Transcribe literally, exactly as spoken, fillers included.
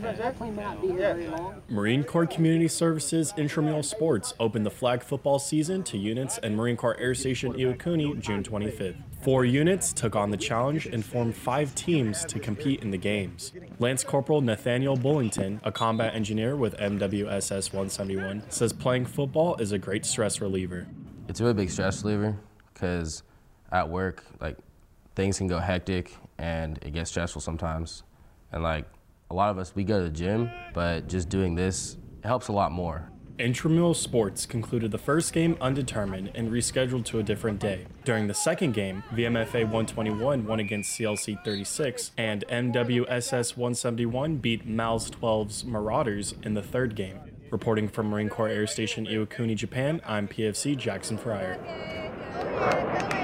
Marine Corps Community Services Intramural Sports opened the flag football season to units at Marine Corps Air Station Iwakuni June twenty-fifth. Four units took on the challenge and formed five teams to compete in the games. Lance Corporal Nathaniel Bullington, a combat engineer with M W S S one seventy-one, says playing football is a great stress reliever. It's a really big stress reliever because at work, like, things can go hectic and it gets stressful sometimes. And like, a lot of us, we go to the gym, but just doing this helps a lot more. Intramural Sports concluded the first game undetermined and rescheduled to a different day. During the second game, V M F A one twenty-one won against C L C thirty-six, and M W S S one seventy-one beat M A L S twelve's Marauders in the third game. Reporting from Marine Corps Air Station Iwakuni, Japan, I'm P F C Jackson Fryer.